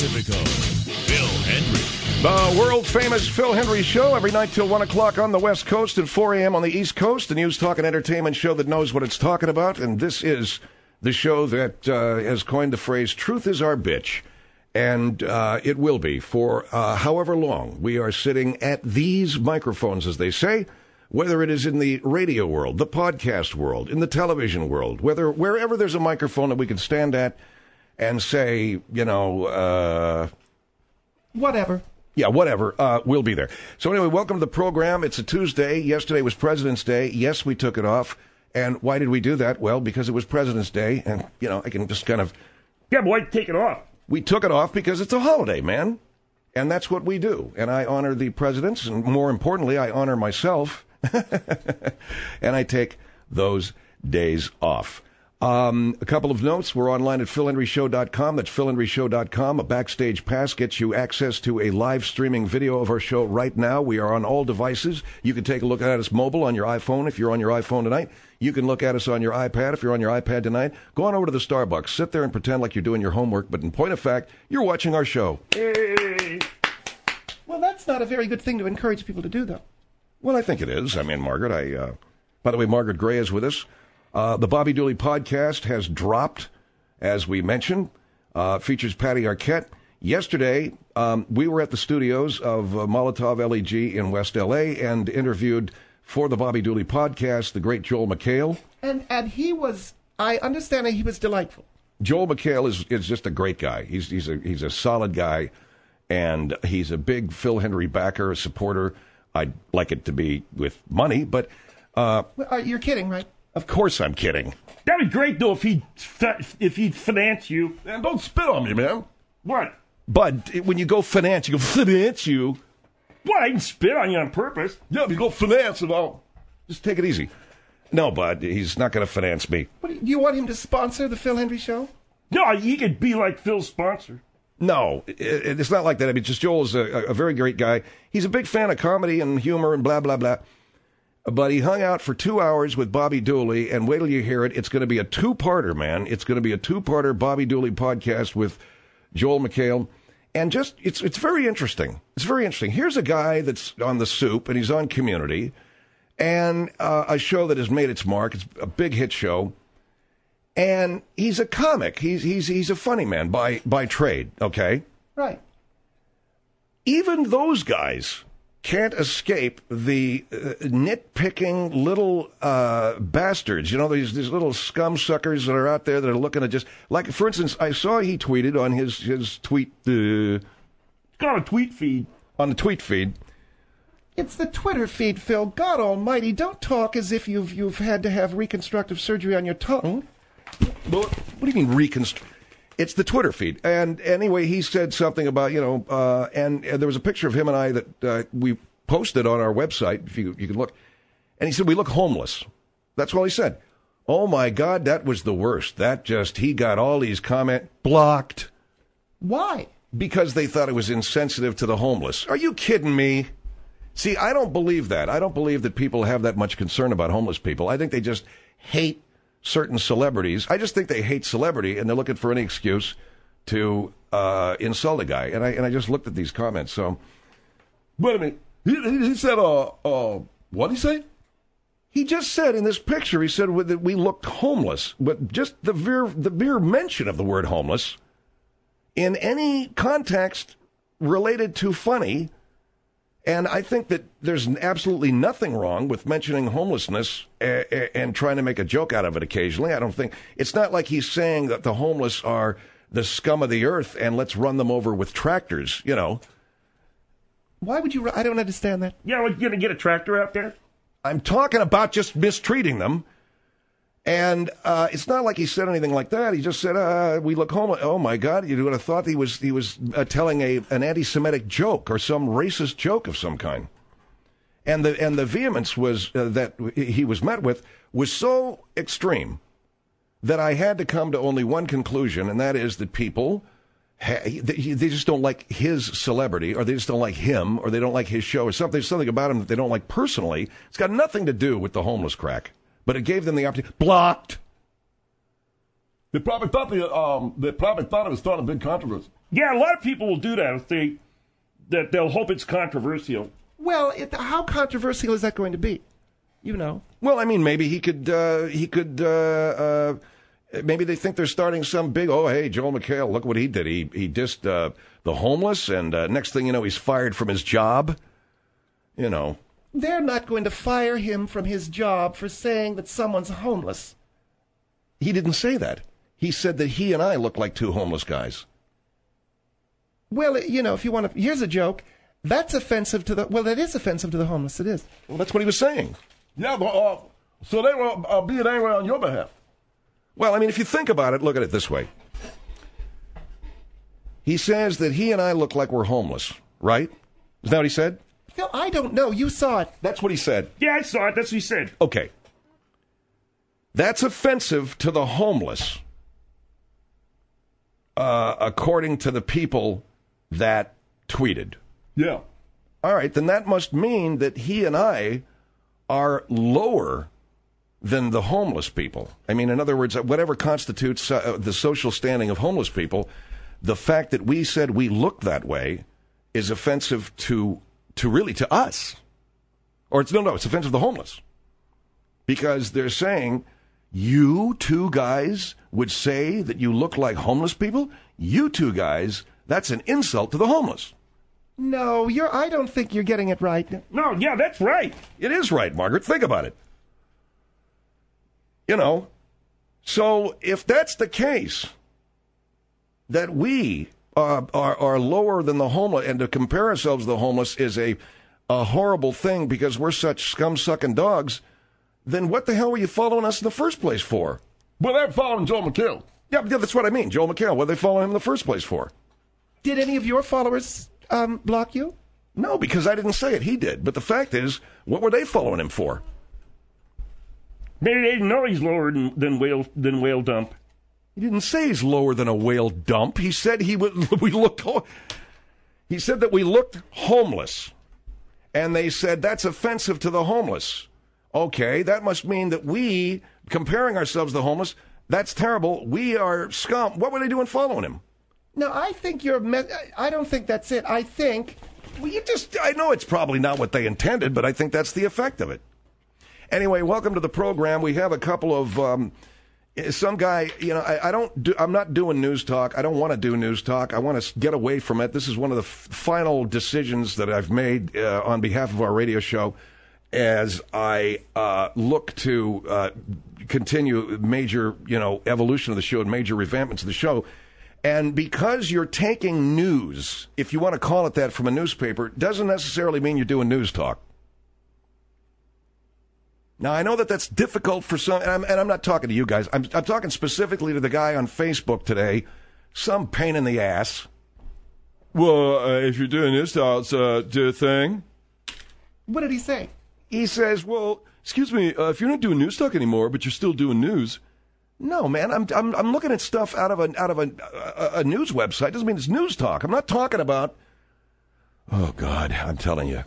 Pacifico, Phil Hendrie. The world-famous Phil Hendrie Show, every night till 1 o'clock on the West Coast and 4 a.m. on the East Coast, the news, talk, and entertainment show that knows what it's talking about. And this is the show that has coined the phrase, truth is our bitch. And it will be for however long we are sitting at these microphones, as they say, whether it is in the radio world, the podcast world, in the television world, wherever there's a microphone that we can stand at and say, whatever. Yeah, whatever. We'll be there. So anyway, welcome to the program. It's a Tuesday. Yesterday was President's Day. Yes, we took it off. And why did we do that? Well, because it was President's Day. And, I can just kind of... Yeah, but why'd you take it off? We took it off because it's a holiday, man. And that's what we do. And I honor the presidents. And more importantly, I honor myself. And I take those days off. A couple of notes. We're online at philhendrieshow.com. That's philhendrieshow.com. A backstage pass gets you access to a live streaming video of our show right now. We are on all devices. You can take a look at us mobile on your iPhone if you're on your iPhone tonight. You can look at us on your iPad if you're on your iPad tonight. Go on over to the Starbucks. Sit there and pretend like you're doing your homework, but in point of fact, you're watching our show. Hey. Well, that's not a very good thing to encourage people to do, though. Well, I think it is. I mean, Margaret, by the way, Margaret Gray is with us. The Bobby Dooley podcast has dropped, as we mentioned. Features Patty Arquette. Yesterday, we were at the studios of Molotov LEG in West L.A. and interviewed for the Bobby Dooley podcast the great Joel McHale. And he was, I understand that he was delightful. Joel McHale is just a great guy. He's a solid guy, and he's a big Phil Hendrie backer, a supporter. I'd like it to be with money, but... you're kidding, right? Of course I'm kidding. That'd be great, though, if he'd finance you. Man, don't spit on me, man. What? Bud, when you go finance, you go finance you. What? I didn't spit on you on purpose. Yeah, but you go finance it all. Just take it easy. No, Bud, he's not going to finance me. Do you want him to sponsor the Phil Hendrie Show? No, he could be like Phil's sponsor. No, it's not like that. I mean, just Joel's a very great guy. He's a big fan of comedy and humor and blah, blah, blah. But he hung out for 2 hours with Bobby Dooley, and wait till you hear it. It's going to be a two-parter, man. It's going to be a two-parter Bobby Dooley podcast with Joel McHale. And just, it's very interesting. It's very interesting. Here's a guy that's on The Soup, and he's on Community, and a show that has made its mark. It's a big hit show. And he's a comic. He's a funny man by trade, okay? Right. Even those guys can't escape the nitpicking little bastards. You know, these little scum suckers that are out there that are looking to just... Like, for instance, I saw he tweeted on his tweet... It's got a tweet feed. On the tweet feed. It's the Twitter feed, Phil. God almighty, don't talk as if you've had to have reconstructive surgery on your tongue. What do you mean reconstruct? It's the Twitter feed. And anyway, he said something about, and there was a picture of him and I that we posted on our website, if you can look. And he said, we look homeless. That's all he said. Oh, my God, that was the worst. He got all these comments blocked. Why? Because they thought it was insensitive to the homeless. Are you kidding me? See, I don't believe that. I don't believe that people have that much concern about homeless people. I think they just hate certain celebrities. I just think they hate celebrity, and they're looking for any excuse to insult a guy. And I just looked at these comments. So, wait a minute. He said, what did he say? He just said in this picture, he said that we looked homeless. But just the mere mention of the word homeless in any context related to funny. And I think that there's absolutely nothing wrong with mentioning homelessness and trying to make a joke out of it occasionally. I don't think it's not like he's saying that the homeless are the scum of the earth and let's run them over with tractors, Why would you? I don't understand that. Yeah, we're going to get a tractor out there? I'm talking about just mistreating them. And it's not like he said anything like that. He just said, we look homeless. Oh, my God. You would have thought he was telling an anti-Semitic joke or some racist joke of some kind. And the vehemence was that he was met with was so extreme that I had to come to only one conclusion, and that is that people, they just don't like his celebrity, or they just don't like him, or they don't like his show, or something. There's something about him that they don't like personally. It's got nothing to do with the homeless crack. But it gave them the opportunity. Blocked. They probably thought it was starting a big controversy. Yeah, a lot of people will do that if they'll hope it's controversial. Well, how controversial is that going to be? You know. Well, I mean, maybe maybe they think they're starting some big, oh, hey, Joel McHale, look what he did. He dissed the homeless, and next thing you know, he's fired from his job. You know. They're not going to fire him from his job for saying that someone's homeless. He didn't say that. He said that he and I look like two homeless guys. Well, you know, if you want to, here's a joke. That's offensive to that is offensive to the homeless. It is. Well, that's what he was saying. Yeah, but, so they were being angry on your behalf. Well, I mean, if you think about it, look at it this way. He says that he and I look like we're homeless, right? Is that what he said? Phil, I don't know. You saw it. That's what he said. Yeah, I saw it. That's what he said. Okay. That's offensive to the homeless, according to the people that tweeted. Yeah. All right, then that must mean that he and I are lower than the homeless people. I mean, in other words, whatever constitutes the social standing of homeless people, the fact that we said we look that way is offensive to us. Or it's offensive to the homeless. Because they're saying, you two guys would say that you look like homeless people? You two guys, that's an insult to the homeless. No, I don't think you're getting it right. No, yeah, that's right. It is right, Margaret. Think about it. You know, so if that's the case, that we are lower than the homeless, and to compare ourselves to the homeless is a horrible thing because we're such scum-sucking dogs, then what the hell were you following us in the first place for? Well, they're following Joel McHale. Yeah, that's what I mean. Joel McHale, what are they following him in the first place for? Did any of your followers block you? No, because I didn't say it. He did. But the fact is, what were they following him for? Maybe they didn't know he's lower than Whale Dump. He didn't say he's lower than a whale dump. He said he looked homeless. And they said that's offensive to the homeless. Okay, that must mean that we, comparing ourselves to the homeless, that's terrible. We are scum. What were they doing following him? No, I think I don't think that's it. I think... Well, I know it's probably not what they intended, but I think that's the effect of it. Anyway, welcome to the program. We have a couple of... some guy, you know, I'm not doing news talk. I don't want to do news talk. I want to get away from it. This is one of the final decisions that I've made on behalf of our radio show as I look to continue major, evolution of the show and major revampments of the show. And because you're taking news, if you want to call it that, from a newspaper, doesn't necessarily mean you're doing news talk. Now, I know that that's difficult for some, and I'm not talking to you guys. I'm talking specifically to the guy on Facebook today, some pain in the ass. Well, if you're doing this, do a thing. What did he say? He says, well, excuse me, if you're not doing news talk anymore, but you're still doing news. No, man, I'm looking at stuff out of a news website. Doesn't mean it's news talk. I'm not talking about. Oh God, I'm telling you.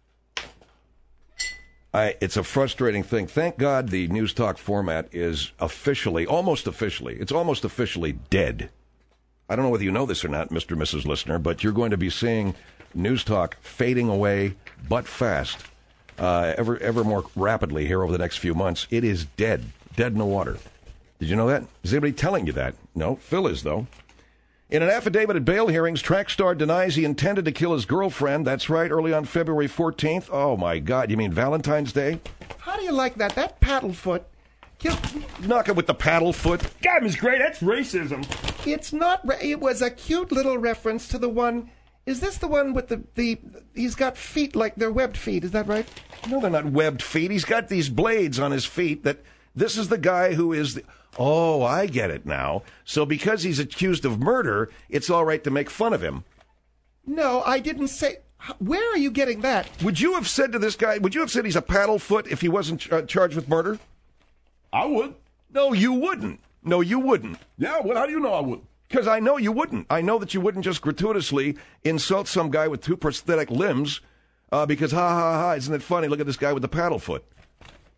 It's a frustrating thing. Thank God the news talk format is almost officially dead. I don't know whether you know this or not, Mr. and Mrs. Listener, but you're going to be seeing news talk fading away, but fast, ever more rapidly here over the next few months. It is dead in the water. Did you know that? Is anybody telling you that? No, Phil is, though. In an affidavit at bail hearings, track star denies he intended to kill his girlfriend. That's right, early on February 14th. Oh, my God. You mean Valentine's Day? How do you like that? That paddlefoot. Knock it with the paddlefoot. God, Miss Gray, that's racism. It's not. It was a cute little reference to the one. Is this the one with the he's got feet like they're webbed feet? Is that right? No, they're not webbed feet. He's got these blades on his feet that this is the guy who is the... Oh, I get it now. So because he's accused of murder, it's all right to make fun of him. No, I didn't say... Where are you getting that? Would you have said to this guy, would you have said he's a paddlefoot if he wasn't charged with murder? I would. No, you wouldn't. No, you wouldn't. Yeah, well, how do you know I wouldn't? Because I know you wouldn't. I know that you wouldn't just gratuitously insult some guy with two prosthetic limbs because, ha, ha, ha, isn't it funny? Look at this guy with the paddlefoot.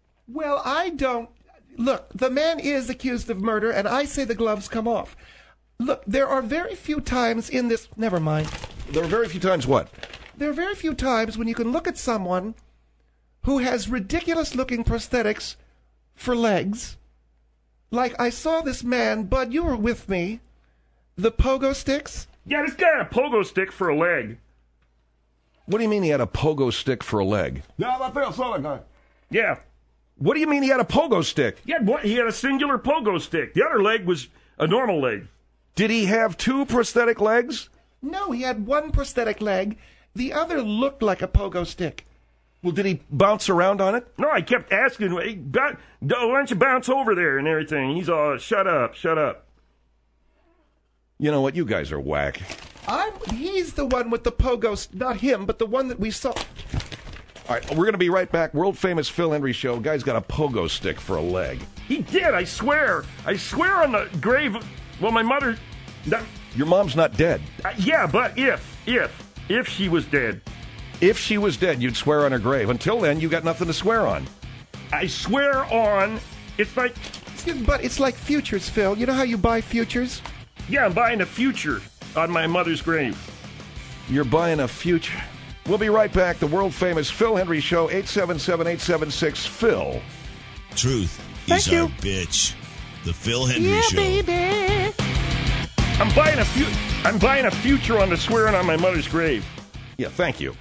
Well, I don't... Look, the man is accused of murder, and I say the gloves come off. Look, there are very few times in this... Never mind. There are very few times what? There are very few times when you can look at someone who has ridiculous-looking prosthetics for legs. Like, I saw this man, Bud, you were with me. The pogo sticks? Yeah, this guy had a pogo stick for a leg. What do you mean he had a pogo stick for a leg? Yeah, I think I saw that guy. Yeah. What do you mean he had a pogo stick? He had a singular pogo stick. The other leg was a normal leg. Did he have two prosthetic legs? No, he had one prosthetic leg. The other looked like a pogo stick. Well, did he bounce around on it? No, I kept asking, hey, why don't you bounce over there and everything? He's all, shut up, shut up. You know what? You guys are whack. He's the one with the pogo, not him, but the one that we saw. All right, we're going to be right back. World famous Phil Hendry show. Guy's got a pogo stick for a leg. He did, I swear. I swear on the grave. Well, my mother. Your mom's not dead. Yeah, but if she was dead. If she was dead, you'd swear on her grave. Until then, you got nothing to swear on. I swear on. It's like. Excuse me, but it's like futures, Phil. You know how you buy futures? Yeah, I'm buying a future on my mother's grave. You're buying a future. We'll be right back. The world famous Phil Hendry show. 877-876-PHIL. Truth Thank is you. our bitch. The Phil Hendry Show. Baby. I'm buying a future on the swearing on my mother's grave. Yeah, thank you.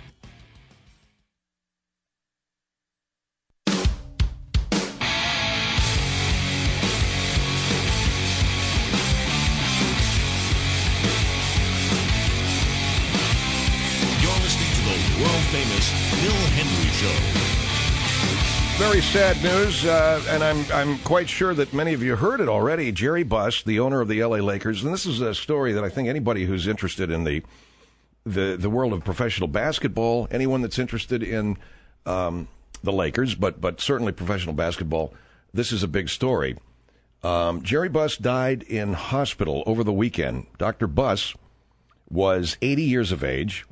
You're listening to the world famous Phil Hendry Show. Very sad news, and I'm quite sure that many of you heard it already. Jerry Buss, the owner of the L.A. Lakers, and this is a story that I think anybody who's interested in the world of professional basketball, anyone that's interested in the Lakers, but certainly professional basketball, this is a big story. Jerry Buss died in hospital over the weekend. Dr. Buss was 80 years of age.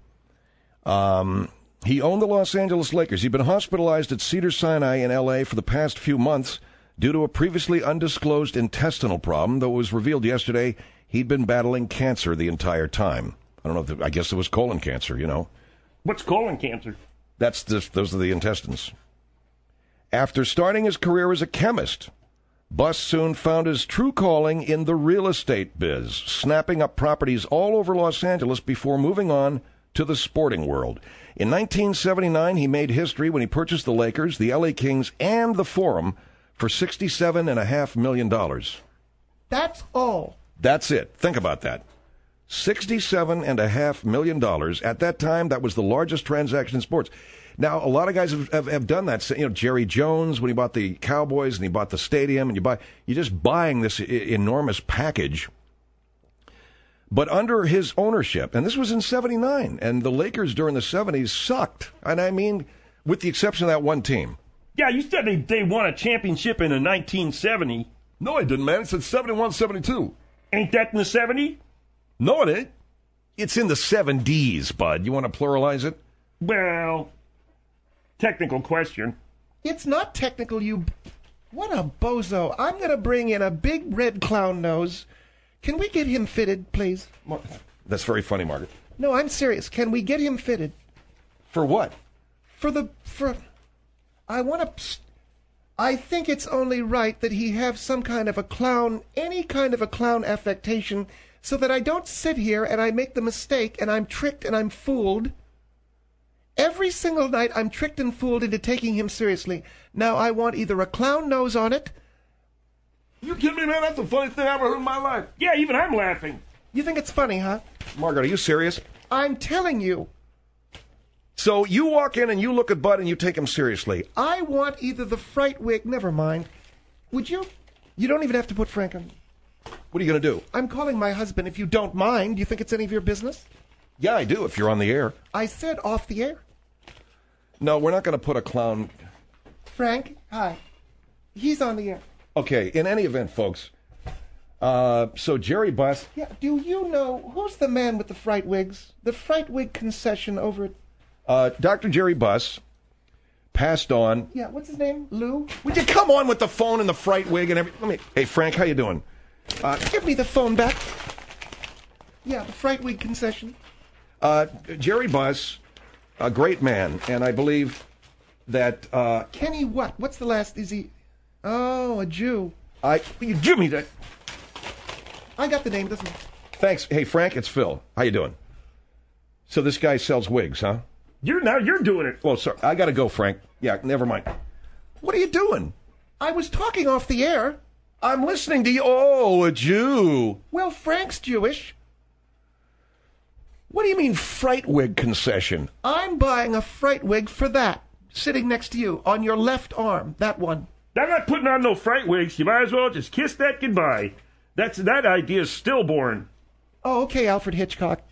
He owned the Los Angeles Lakers. He'd been hospitalized at Cedars-Sinai in L.A. for the past few months due to a previously undisclosed intestinal problem, though it was revealed yesterday he'd been battling cancer the entire time. I don't know I guess it was colon cancer, you know. What's colon cancer? Those are the intestines. After starting his career as a chemist, Buss soon found his true calling in the real estate biz, snapping up properties all over Los Angeles before moving on to the sporting world. In 1979, he made history when he purchased the Lakers, the LA Kings, and the Forum for $67.5 million. That's all. That's it. Think about that. $67.5 million. At that time, that was the largest transaction in sports. Now, a lot of guys have done that. You know, Jerry Jones, when he bought the Cowboys and he bought the stadium, and you're just buying this enormous package. But under his ownership, and this was in 79, and the Lakers during the 70s sucked. And I mean, with the exception of that one team. Yeah, you said they won a championship in 1970. No, I didn't, man. It said 71, 72. Ain't that in the 70s? No, it ain't. It's in the 70s, bud. You want to pluralize it? Well, technical question. It's not technical, you... What a bozo. I'm going to bring in a big red clown nose. Can we get him fitted, please? That's very funny, Margaret. No, I'm serious. Can we get him fitted? For what? I think it's only right that he have some kind of a clown, any kind of a clown affectation, so that I don't sit here and I make the mistake and I'm tricked and I'm fooled. Every single night I'm tricked and fooled into taking him seriously. Now I want either a clown nose on it. You kidding me, man? That's the funniest thing I ever heard in my life. Yeah, even I'm laughing. You think it's funny, huh? Margaret, are you serious? I'm telling you. So you walk in and you look at Bud and you take him seriously. I want either the fright wig... Never mind. Would you? You don't even have to put Frank on. What are you going to do? I'm calling my husband if you don't mind. Do you think it's any of your business? Yeah, I do, if you're on the air. I said off the air. No, we're not going to put a clown... Frank, hi. He's on the air. Okay, in any event, folks, so Jerry Buss... Yeah, do you know, who's the man with the fright wigs? The fright wig concession over at... Dr. Jerry Buss passed on... Yeah, what's his name? Lou? Would you come on with the phone and the fright wig and everything? Hey, Frank, how you doing? Give me the phone back. Yeah, the Frightwig concession. Jerry Buss, a great man, and I believe that... Kenny what? What's the last... Is he... Oh, a Jew. You give me that... I got the name, doesn't he? Thanks. Hey, Frank, it's Phil. How you doing? So this guy sells wigs, huh? You're doing it. Well, sorry, I gotta go, Frank. Yeah, never mind. What are you doing? I was talking off the air. I'm listening to you. Oh, a Jew. Well, Frank's Jewish. What do you mean, Frightwig concession? I'm buying a Frightwig for that, sitting next to you, on your left arm, that one. I'm not putting on no fright wigs. You might as well just kiss that goodbye. That idea's stillborn. Oh, okay, Alfred Hitchcock.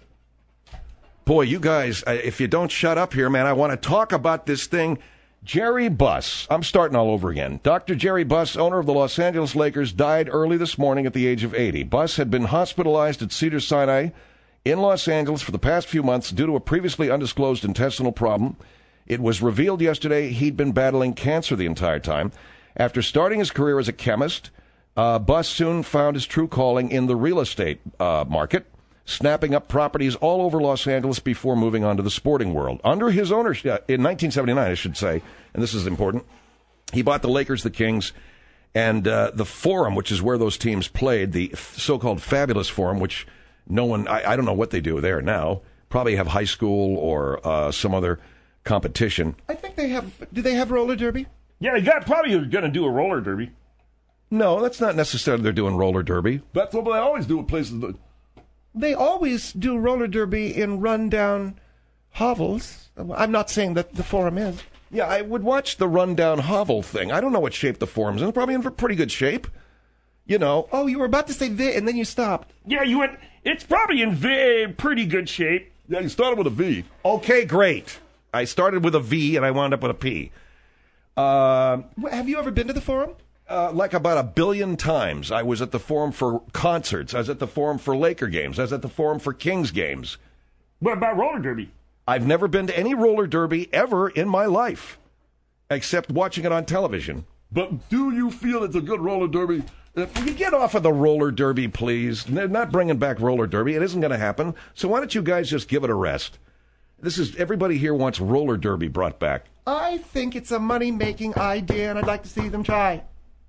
Boy, you guys, if you don't shut up here, man, I want to talk about this thing. Jerry Buss. I'm starting all over again. Dr. Jerry Buss, owner of the Los Angeles Lakers, died early this morning at the age of 80. Buss had been hospitalized at Cedars-Sinai in Los Angeles for the past few months due to a previously undisclosed intestinal problem. It was revealed yesterday he'd been battling cancer the entire time. After starting his career as a chemist, Buss soon found his true calling in the real estate market, snapping up properties all over Los Angeles before moving on to the sporting world. Under his ownership, in 1979, I should say, and this is important, he bought the Lakers, the Kings, and the Forum, which is where those teams played, the so-called Fabulous Forum, which no one, I don't know what they do there now, probably have high school or some other competition. I think they have, do they have roller derby? Yeah, probably going to do a roller derby. No, that's not necessarily they're doing roller derby. That's what they always do at places. They always do roller derby in rundown hovels. I'm not saying that the Forum is. Yeah, I would watch the rundown hovel thing. I don't know what shape the Forum's in. It's probably in pretty good shape. You know. Oh, you were about to say the, and then you stopped. Yeah, you went, it's probably in pretty good shape. Yeah, you started with a V. Okay, great. I started with a V and I wound up with a P. Have you ever been to the Forum? Like about 1 billion times. I was at the Forum for concerts. I was at the Forum for Laker games. I was at the Forum for Kings games. What about roller derby? I've never been to any roller derby ever in my life, except watching it on television. But do you feel it's a good roller derby? Will you get off of the roller derby, please? They're not bringing back roller derby. It isn't going to happen. So why don't you guys just give it a rest? Everybody here wants roller derby brought back. I think it's a money-making idea, and I'd like to see them try.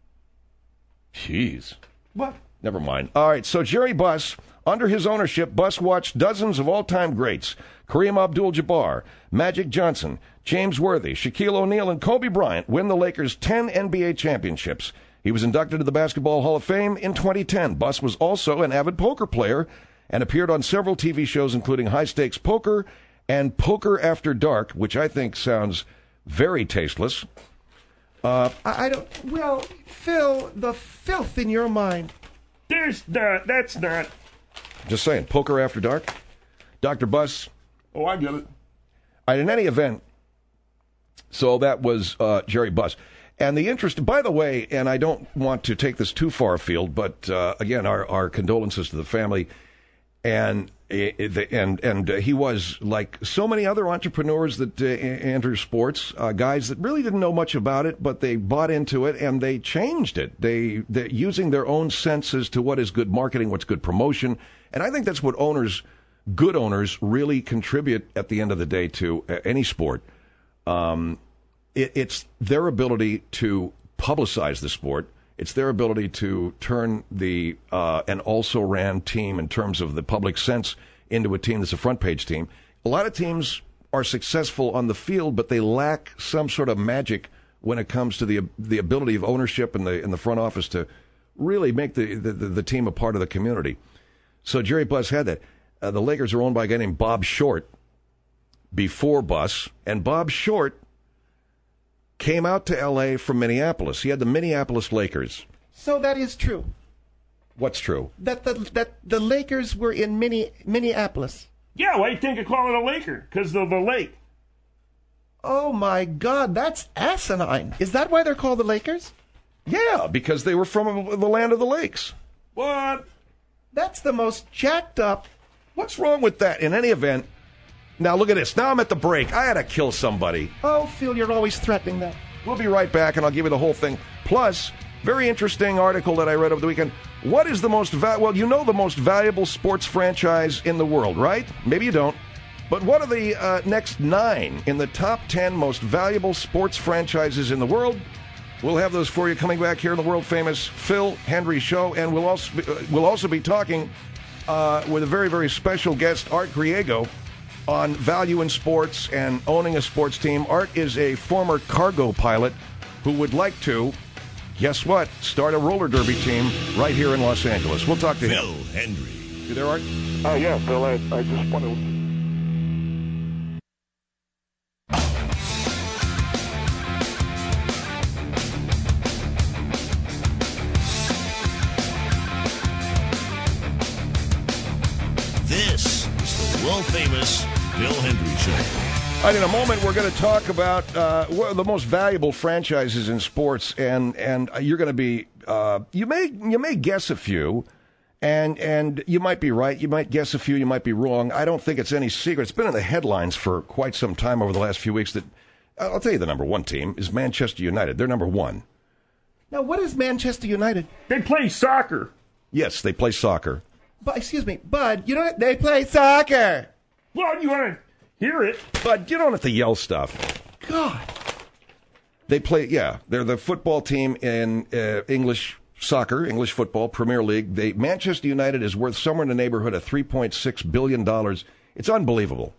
Jeez. What? Never mind. All right, so Jerry Buss, under his ownership, Buss watched dozens of all-time greats, Kareem Abdul-Jabbar, Magic Johnson, James Worthy, Shaquille O'Neal, and Kobe Bryant win the Lakers' 10 NBA championships. He was inducted to the Basketball Hall of Fame in 2010. Buss was also an avid poker player and appeared on several TV shows, including High Stakes Poker and Poker After Dark, which I think sounds very tasteless. I don't... Well, Phil, the filth in your mind. That's not. Just saying, Poker After Dark? Dr. Buss? Oh, I get it. In any event, so that was Jerry Buss. And the interest, by the way, and I don't want to take this too far afield, but again, our condolences to the family. And he was like so many other entrepreneurs that enter sports, guys that really didn't know much about it, but they bought into it and they changed it. They're using their own senses to what is good marketing, what's good promotion, and I think that's what good owners, really contribute at the end of the day to any sport. It's their ability to publicize the sport. It's their ability to turn an also-ran team in terms of the public sense into a team that's a front-page team. A lot of teams are successful on the field, but they lack some sort of magic when it comes to the ability of ownership in the front office to really make the team a part of the community. So Jerry Buss had that. The Lakers are owned by a guy named Bob Short before Buss, and Bob Short came out to L.A. from Minneapolis. He had the Minneapolis Lakers. So that is true. What's true? That the Lakers were in Minneapolis. Yeah, why do you think of calling it a Laker? Because of the lake. Oh, my God, that's asinine. Is that why they're called the Lakers? Yeah, because they were from the land of the lakes. What? That's the most jacked up. What's wrong with that? In any event, now look at this. Now I'm at the break. I had to kill somebody. Oh, Phil, you're always threatening that. We'll be right back, and I'll give you the whole thing. Plus, Very interesting article that I read over the weekend. What is the most well, you know the most valuable sports franchise in the world, right? Maybe you don't. But what are the next 9 in the top 10 most valuable sports franchises in the world? We'll have those for you coming back here in the world-famous Phil Hendrie Show, and we'll also be talking with a very, very special guest, Art Griego, on value in sports and owning a sports team. Art is a former cargo pilot who would like to, guess what, start a roller derby team right here in Los Angeles. We'll talk to him. Phil Hendrie. You there, Art? Yeah, Phil, I just want to... This is the world-famous Phil Hendrie Show. All right, in a moment, we're going to talk about one of the most valuable franchises in sports, and you're going to be you may guess a few, and you might be right, you might guess a few, you might be wrong. I don't think it's any secret. It's been in the headlines for quite some time over the last few weeks that I'll tell you the number one team is Manchester United. They're number one. Now, what is Manchester United? They play soccer. Yes, they play soccer. But excuse me, Bud. You know they play soccer. Well, you want to hear it? But you don't have to yell stuff. God. They play, yeah. They're the football team in English soccer, English football, Premier League. Manchester United is worth somewhere in the neighborhood of $3.6 billion. It's unbelievable.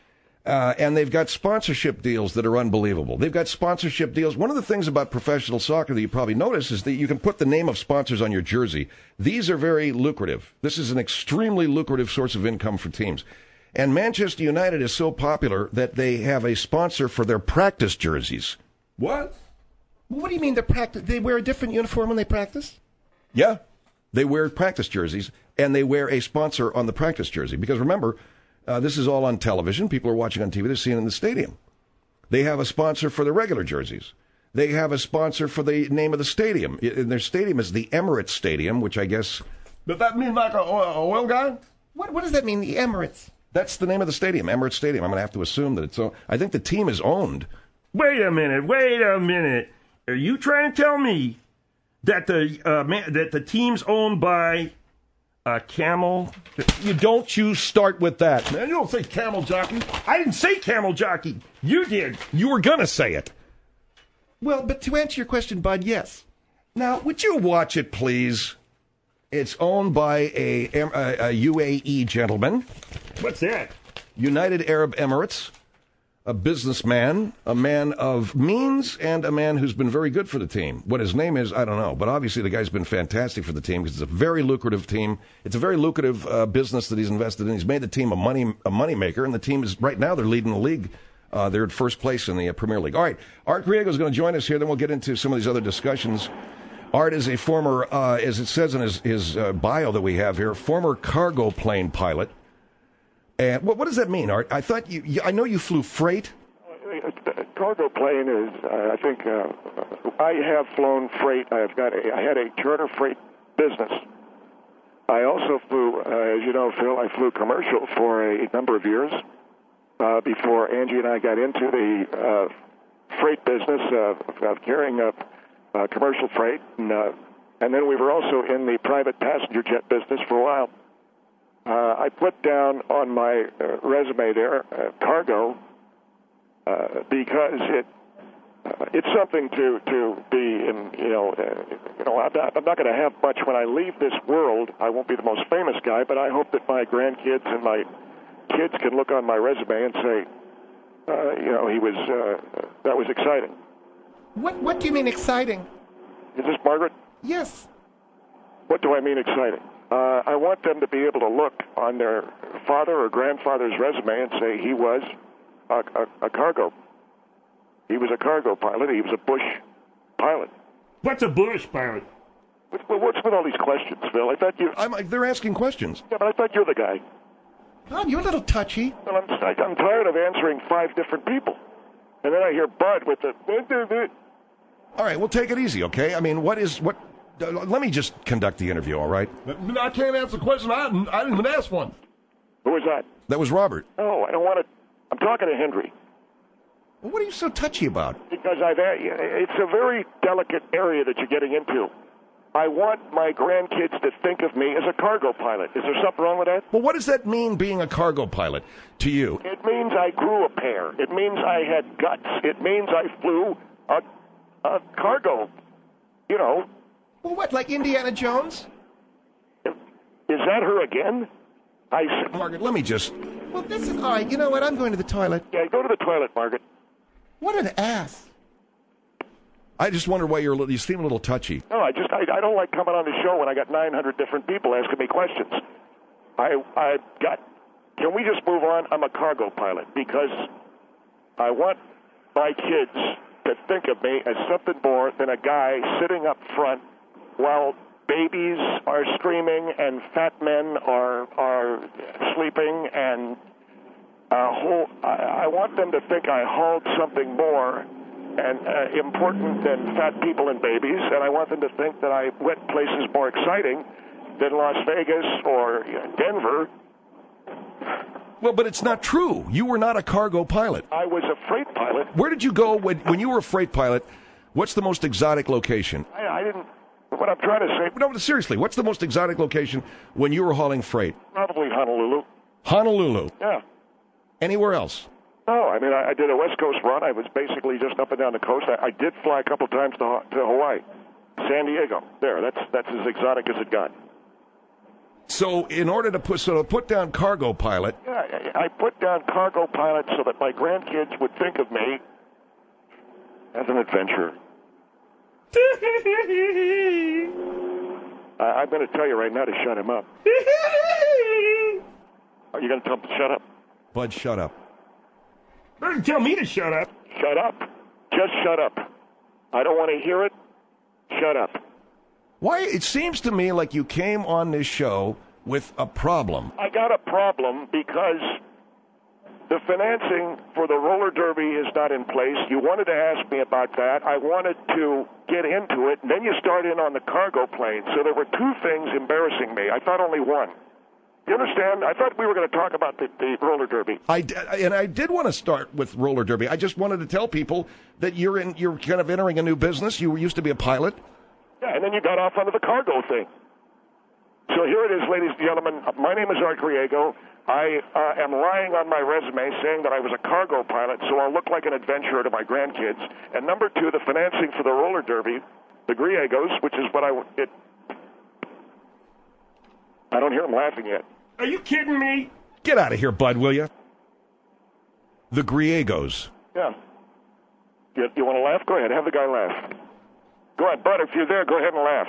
And they've got sponsorship deals that are unbelievable. They've got sponsorship deals. One of the things about professional soccer that you probably notice is that you can put the name of sponsors on your jersey. These are very lucrative. This is an extremely lucrative source of income for teams. And Manchester United is so popular that they have a sponsor for their practice jerseys. What? What do you mean they wear a different uniform when they practice? Yeah. They wear practice jerseys, and they wear a sponsor on the practice jersey. Because remember, this is all on television. People are watching on TV. They're seeing it in the stadium. They have a sponsor for the regular jerseys. They have a sponsor for the name of the stadium. And their stadium is the Emirates Stadium, which I guess... Does that mean like a oil guy? What does that mean, the Emirates? That's the name of the stadium, Emirates Stadium. I'm going to have to assume that it's... I think the team is owned. Wait a minute. Are you trying to tell me that the team's owned by a camel? You start with that. Man, you don't say camel jockey. I didn't say camel jockey. You did. You were going to say it. Well, but to answer your question, Bud, yes. Now, would you watch it, please? It's owned by a UAE gentleman. What's that? United Arab Emirates. A businessman, a man of means, and a man who's been very good for the team. What his name is, I don't know. But obviously the guy's been fantastic for the team because it's a very lucrative team. It's a very lucrative business that he's invested in. He's made the team a money maker, and the team is, right now, they're leading the league. They're at first place in the Premier League. All right, Art Griego is going to join us here. Then we'll get into some of these other discussions. Art is a former, as it says in his bio that we have here, former cargo plane pilot. And what does that mean, Art? I thought I know you flew freight. Cargo plane is, I think, I have flown freight. I had a charter freight business. I also flew, as you know, Phil, I flew commercial for a number of years before Angie and I got into the freight business of carrying commercial freight. And then we were also in the private passenger jet business for a while. I put down on my resume there cargo because it's something to be in. I'm not going to have much when I leave this world. I won't be the most famous guy, but I hope that my grandkids and my kids can look on my resume and say, he was that was exciting. What do you mean exciting? Is this Margaret? Yes. What do I mean exciting? I want them to be able to look on their father or grandfather's resume and say he was a cargo. He was a cargo pilot. He was a Bush pilot. What's a Bush pilot? What's with all these questions, Phil? I thought you. They're asking questions. Yeah, but I thought you're the guy. God, you're a little touchy. Well, I'm tired of answering 5 different people, and then I hear Bud with the. All right, well, take it easy, okay? I mean, what? Let me just conduct the interview, all right? I can't answer the question. I didn't even ask one. Who was that? That was Robert. Oh, I don't want to. I'm talking to Hendrie. Well, what are you so touchy about? Because it's a very delicate area that you're getting into. I want my grandkids to think of me as a cargo pilot. Is there something wrong with that? Well, what does that mean, being a cargo pilot, to you? It means I grew a pair. It means I had guts. It means I flew a cargo, you know. Well, what, like Indiana Jones? Is that her again? Margaret, let me just... Well, this is... All right, you know what? I'm going to the toilet. Yeah, go to the toilet, Margaret. What an ass. I just wonder why you seem a little touchy. No, I don't like coming on the show when I got 900 different people asking me questions. Can we just move on? I'm a cargo pilot because I want my kids to think of me as something more than a guy sitting up front while babies are screaming and fat men are sleeping, and I want them to think I hauled something more and important than fat people and babies, and I want them to think that I went places more exciting than Las Vegas or Denver. Well, but it's not true. You were not a cargo pilot. I was a freight pilot. Where did you go when you were a freight pilot? What's the most exotic location? I didn't... What I'm trying to say... No, seriously, what's the most exotic location when you were hauling freight? Probably Honolulu. Honolulu? Yeah. Anywhere else? No, I mean, I did a West Coast run. I was basically just up and down the coast. I did fly a couple times to Hawaii. San Diego. There, that's as exotic as it got. So in order to put down cargo pilot... Yeah, I put down cargo pilot so that my grandkids would think of me as an adventurer. I'm going to tell you right now to shut him up. Are you going to tell him to shut up? Bud, shut up. Better tell me to shut up. Shut up. Just shut up. I don't want to hear it. Shut up. Why? It seems to me like you came on this show with a problem. I got a problem because the financing for the roller derby is not in place. You wanted to ask me about that. I wanted to get into it, and then you start in on the cargo plane. So there were two things embarrassing me. I thought only one. You understand? I thought we were going to talk about the roller derby. I did want to start with roller derby. I just wanted to tell people that you're kind of entering a new business. You used to be a pilot. Yeah, and then you got off onto the cargo thing. So here it is, ladies and gentlemen. My name is Art Griego. I am lying on my resume saying that I was a cargo pilot, so I'll look like an adventurer to my grandkids. And number two, the financing for the roller derby, the Griegos, which is what I don't hear them laughing yet. Are you kidding me? Get out of here, Bud, will you? The Griegos. Yeah. You want to laugh? Go ahead. Have the guy laugh. Go ahead, Bud. If you're there, go ahead and laugh.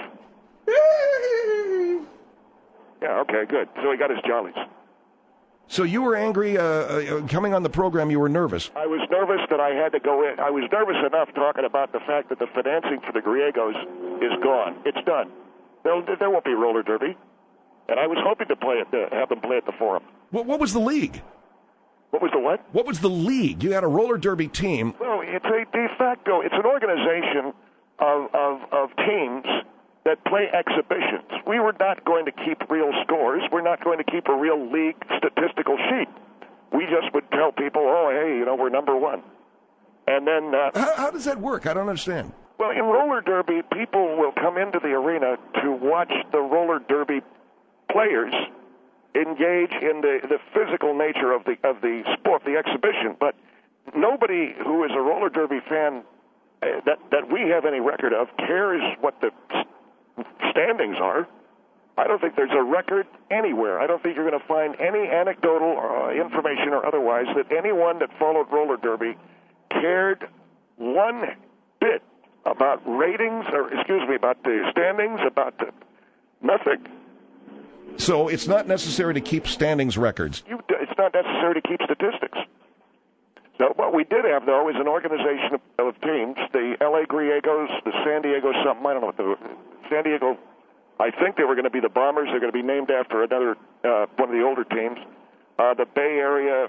Yeah, okay, good. So he got his jollies. So you were angry coming on the program. You were nervous. I was nervous that I had to go in. I was nervous enough talking about the fact that the financing for the Griegos is gone. It's done. There won't be roller derby. And I was hoping to have them play at the Forum. What was the league? What was the what? What was the league? You had a roller derby team. Well, it's a de facto. It's an organization of teams that play exhibitions. We were not going to keep real scores. We're not going to keep a real league statistical sheet. We just would tell people, oh, hey, we're number one. And then... How does that work? I don't understand. Well, in roller derby, people will come into the arena to watch the roller derby players engage in the physical nature of the sport, the exhibition. But nobody who is a roller derby fan that we have any record of cares what the standings are. I don't think there's a record anywhere. I don't think you're going to find any anecdotal information or otherwise that anyone that followed roller derby cared one bit about ratings, about the standings, nothing. So it's not necessary to keep standings records. It's not necessary to keep statistics. So what we did have, though, is an organization of teams, the L.A. Griegos, the San Diego something, I don't know, San Diego, I think they were going to be the Bombers. They're going to be named after another, one of the older teams. The Bay Area,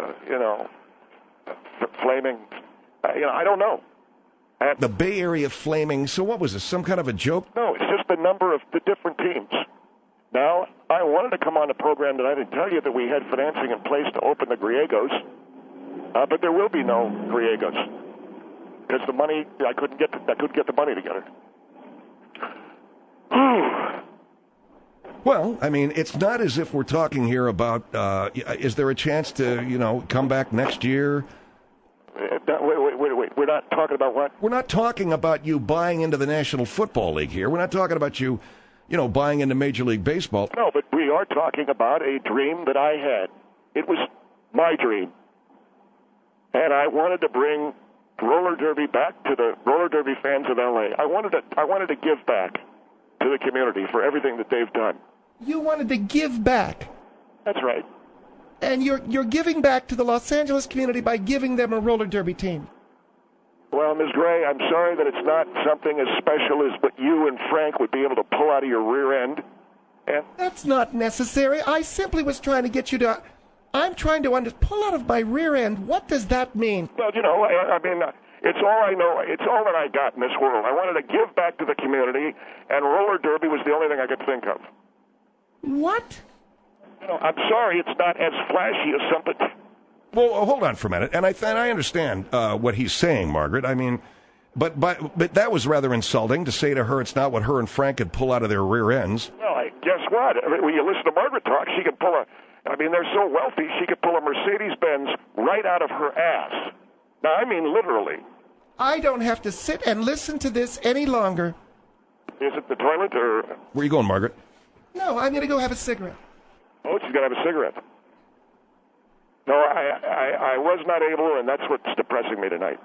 Flaming, I don't know. The Bay Area Flaming, so what was this, some kind of a joke? No, it's just the number of the different teams. Now, I wanted to come on the program tonight and tell you that we had financing in place to open the Griegos. But there will be no Griegos because the money I couldn't get the money together. Well, I mean, it's not as if we're talking here about, is there a chance to, come back next year? Wait. We're not talking about what? We're not talking about you buying into the National Football League here. We're not talking about you, buying into Major League Baseball. No, but we are talking about a dream that I had. It was my dream. And I wanted to bring roller derby back to the roller derby fans of L.A. I wanted to give back to the community for everything that they've done. You wanted to give back. That's right. And you're giving back to the Los Angeles community by giving them a roller derby team. Well, Ms. Gray, I'm sorry that it's not something as special as what you and Frank would be able to pull out of your rear end. And that's not necessary. I simply was trying to get you to... I'm trying to pull out of my rear end. What does that mean? Well, I mean, it's all I know. It's all that I got in this world. I wanted to give back to the community, and roller derby was the only thing I could think of. What? I'm sorry it's not as flashy as something... Well, hold on for a minute, and I understand what he's saying, Margaret. I mean, but that was rather insulting to say to her it's not what her and Frank could pull out of their rear ends. Well, guess what? I mean, when you listen to Margaret talk, she can pull they're so wealthy, she could pull a Mercedes-Benz right out of her ass. Now, I mean literally. I don't have to sit and listen to this any longer. Is it the toilet or... Where are you going, Margaret? No, I'm going to go have a cigarette. Oh, she's going to have a cigarette. No, I was not able, and that's what's depressing me tonight.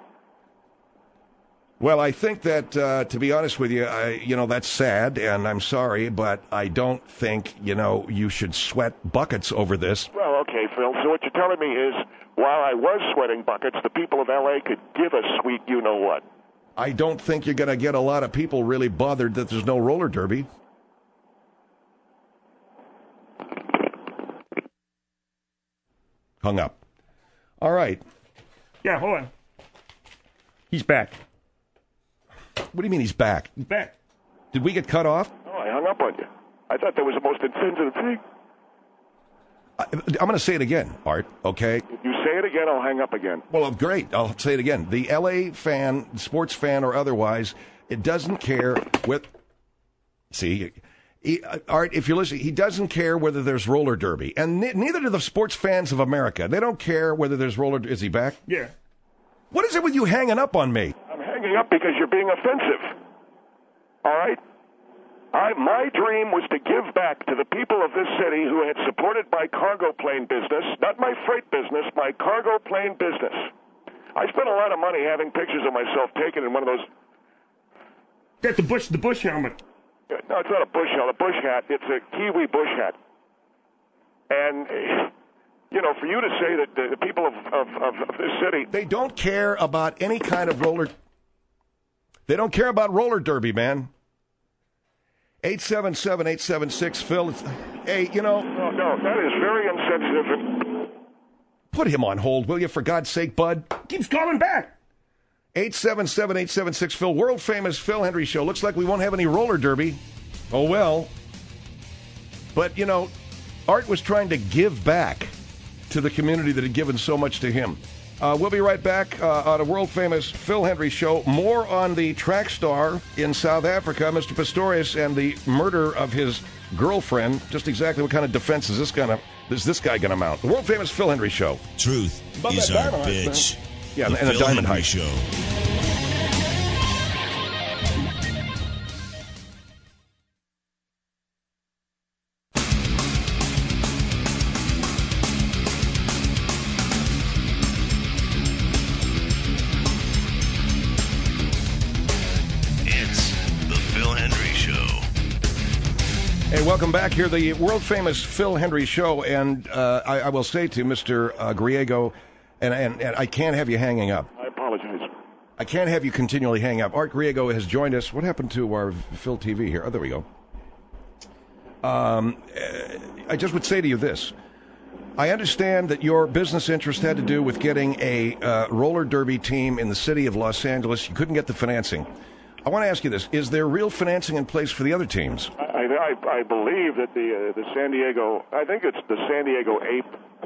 Well, I think that, to be honest with you, that's sad, and I'm sorry, but I don't think, you should sweat buckets over this. Well, okay, Phil, so what you're telling me is, while I was sweating buckets, the people of L.A. could give a sweet you-know-what. I don't think you're going to get a lot of people really bothered that there's no roller derby. Hung up. All right. Yeah, hold on. He's back. What do you mean he's back? He's back. Did we get cut off? Oh, I hung up on you. I thought that was the most insensitive thing. I'm going to say it again, Art, okay? If you say it again, I'll hang up again. Well, great. I'll say it again. The L.A. fan, sports fan or otherwise, it doesn't care with... See... Art, if you're listening, he doesn't care whether there's roller derby. And neither do the sports fans of America. They don't care whether there's roller... Is he back? Yeah. What is it with you hanging up on me? I'm hanging up because you're being offensive. All right? My dream was to give back to the people of this city who had supported my cargo plane business, not my freight business, my cargo plane business. I spent a lot of money having pictures of myself taken in one of those... That's the Bush helmet. No, it's not a bush hat. A bush hat. It's a Kiwi bush hat. And, for you to say that the people of this city... They don't care about any kind of roller... They don't care about roller derby, man. 877-876-Phil. Hey, No, that is very insensitive. Put him on hold, will you, for God's sake, bud? Keeps calling back. 877-876-Phil, world-famous Phil Hendry Show. Looks like we won't have any roller derby. Oh, well. But, Art was trying to give back to the community that had given so much to him. We'll be right back on a world-famous Phil Hendry Show. More on the track star in South Africa, Mr. Pistorius, and the murder of his girlfriend. Just exactly what kind of defense is this guy going to mount? The world-famous Phil Hendry Show. Truth is our bitch. Yeah, the and a Phil diamond Hendry height. Show. It's the Phil Hendry Show. Hey, welcome back here, the world-famous Phil Hendry Show. And I will say to Mr. Griego, and I can't have you hanging up. I apologize. I can't have you continually hang up. Art Griego has joined us. What happened to our Phil TV here? Oh, there we go. I just would say to you this. I understand that your business interest had to do with getting a roller derby team in the city of Los Angeles. You couldn't get the financing. I want to ask you this. Is there real financing in place for the other teams? I believe that the San Diego, I think it's the San Diego Ape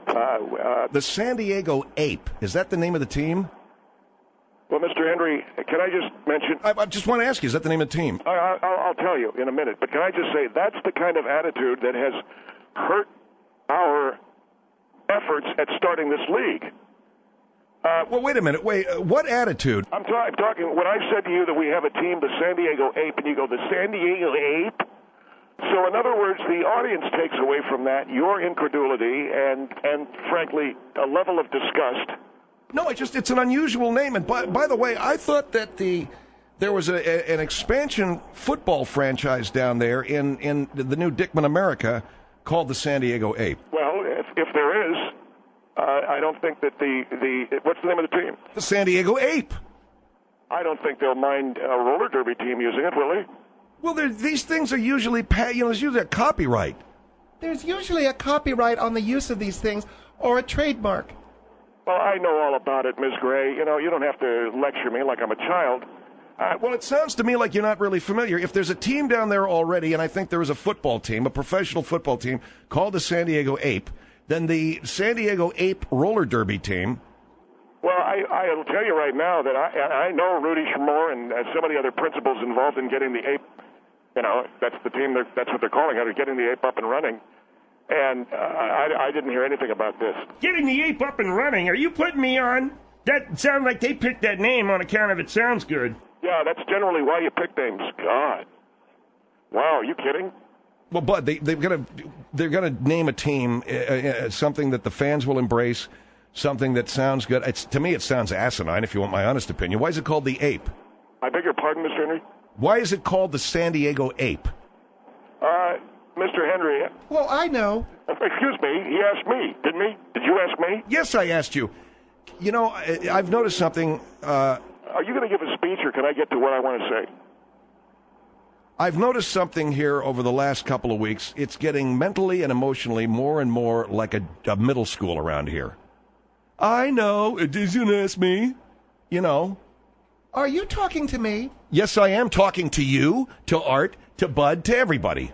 The San Diego Ape. Is that the name of the team? Well, Mr. Henry, can I just mention? I just want to ask you, is that the name of the team? I'll tell you in a minute, but can I just say that's the kind of attitude that has hurt our efforts at starting this league. Well, wait a minute. What attitude? I'm talking, when I said to you that we have a team, the San Diego Ape, and you go, the San Diego Ape? So, in other words, the audience takes away from that your incredulity and frankly, a level of disgust. No, it's an unusual name. And by the way, I thought that there was an expansion football franchise down there in the new Dickman America called the San Diego Ape. Well, if there is, I don't think that what's the name of the team? The San Diego Ape. I don't think they'll mind a roller derby team using it, will they? Well, these things are usually, there's usually a copyright. There's usually a copyright on the use of these things or a trademark. Well, I know all about it, Ms. Gray. You don't have to lecture me like I'm a child. Well, it sounds to me like you're not really familiar. If there's a team down there already, and I think there is a football team, a professional football team called the San Diego Ape, then the San Diego Ape roller derby team. Well, I'll tell you right now that I know Rudy Schmore and so many other principals involved in getting the Ape. That's the team. That's what they're calling it, getting the Ape up and running. And I didn't hear anything about this. Getting the Ape up and running? Are you putting me on? That sounds like they picked that name on account of it sounds good. Yeah, that's generally why you pick names. God. Wow, are you kidding? Well, Bud, they're gonna name a team something that the fans will embrace, something that sounds good. To me, it sounds asinine. If you want my honest opinion, why is it called the Ape? I beg your pardon, Mr. Henry? Why is it called the San Diego Ape? Mr. Henry. Well, I know. Excuse me. He asked me, didn't he? Did you ask me? Yes, I asked you. I've noticed something. Are you going to give a speech, or can I get to what I want to say? I've noticed something here over the last couple of weeks. It's getting mentally and emotionally more and more like a middle school around here. I know. Did you ask me? Are you talking to me? Yes, I am talking to you, to Art, to Bud, to everybody.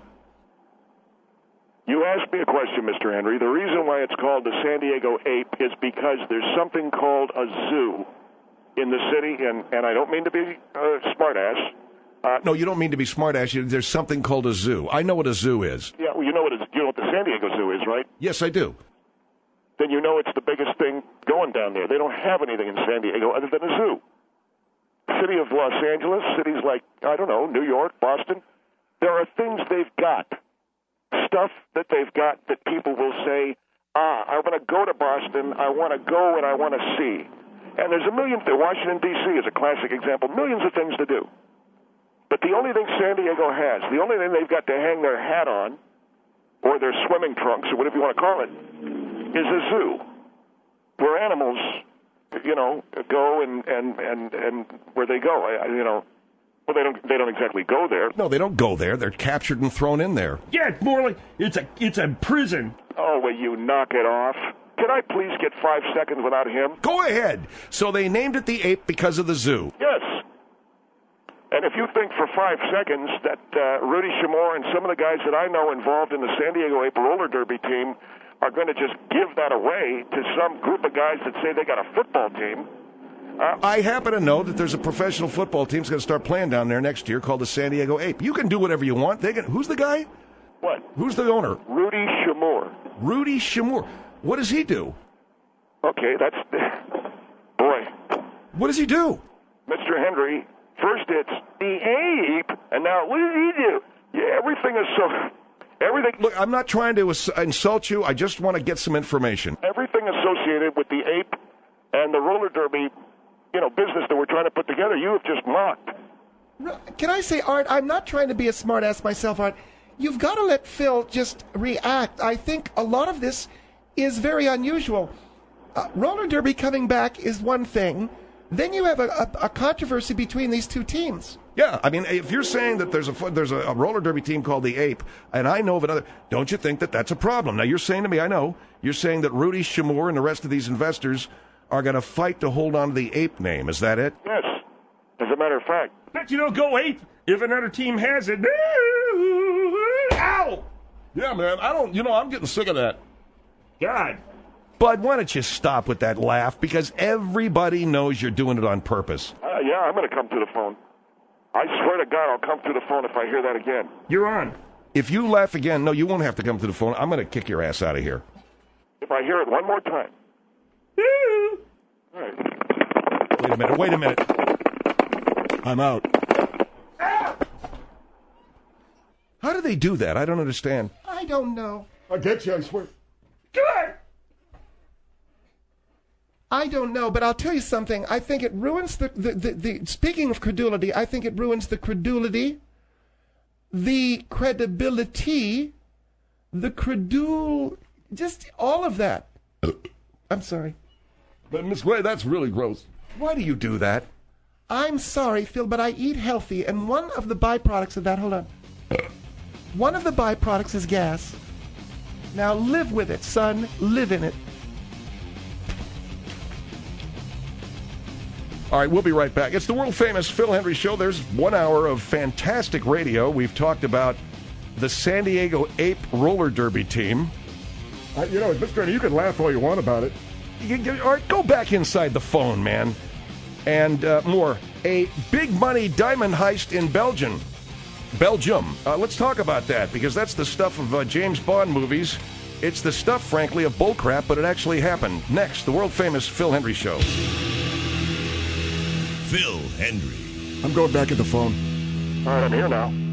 You asked me a question, Mr. Henry. The reason why it's called the San Diego Ape is because there's something called a zoo in the city, and I don't mean to be smartass. No, you don't mean to be smartass. There's something called a zoo. I know what a zoo is. Yeah, well, you know what the San Diego Zoo is, right? Yes, I do. Then you know it's the biggest thing going down there. They don't have anything in San Diego other than a zoo. City of Los Angeles, cities like, New York, Boston, there are things they've got. Stuff that they've got that people will say, I want to go to Boston, I want to go and I want to see. And there's a million, Washington, D.C. is a classic example, millions of things to do. But the only thing San Diego has, the only thing they've got to hang their hat on, or their swimming trunks, or whatever you want to call it, is a zoo, where animals, go and where they go, Well, they don't exactly go there. No, they don't go there. They're captured and thrown in there. Yeah, it's more like it's a prison. Oh, will you knock it off? Can I please get 5 seconds without him? Go ahead. So they named it the Ape because of the zoo. Yes. And if you think for 5 seconds that Rudy Schmore and some of the guys that I know involved in the San Diego Ape roller derby team are going to just give that away to some group of guys that say they got a football team. I happen to know that there's a professional football team that's going to start playing down there next year called the San Diego Ape. You can do whatever you want. Who's the guy? What? Who's the owner? Rudy Schmore. Rudy Schmore. What does he do? Okay, that's... Boy. What does he do? Mr. Henry, first it's the ape, and now what does he do? Yeah, everything is so... Everything... Look, I'm not trying to insult you. I just want to get some information. Everything associated with the ape and the roller derby, business that we're trying to put together, you have just mocked. Can I say, Art, I'm not trying to be a smartass myself, Art. You've got to let Phil just react. I think a lot of this is very unusual. Roller derby coming back is one thing. Then you have a controversy between these two teams. Yeah, I mean, if you're saying that there's a roller derby team called the Ape, and I know of another, don't you think that that's a problem? Now, you're saying to me, I know, you're saying that Rudy Schmore and the rest of these investors are going to fight to hold on to the Ape name. Is that it? Yes. As a matter of fact. But go Ape if another team has it. Ow! Yeah, man, I'm getting sick of that. God. Bud, why don't you stop with that laugh? Because everybody knows you're doing it on purpose. Yeah, I'm going to come to the phone. I swear to God, I'll come to the phone if I hear that again. You're on. If you laugh again, no, you won't have to come to the phone. I'm going to kick your ass out of here. If I hear it one more time. All right. Wait a minute. I'm out. How do they do that? I don't understand. I don't know. I'll get you, I swear. I don't know, but I'll tell you something. I think it ruins the speaking of credulity, I think it ruins the credulity, the credibility, just all of that. I'm sorry. But Miss Gray, that's really gross. Why do you do that? I'm sorry, Phil, but I eat healthy, and one of the byproducts of that, hold on. One of the byproducts is gas. Now live with it, son. Live in it. All right, we'll be right back. It's the world-famous Phil Hendrie Show. There's 1 hour of fantastic radio. We've talked about the San Diego Ape Roller Derby team. Miss Gray, you can laugh all you want about it. All right, go back inside the phone, man. And more. A big money diamond heist in Belgium. Let's talk about that, because that's the stuff of James Bond movies. It's the stuff, frankly, of bullcrap, but it actually happened. Next, the world-famous Phil Hendrie Show. Phil Hendrie. I'm going back at the phone. All right, I'm here now.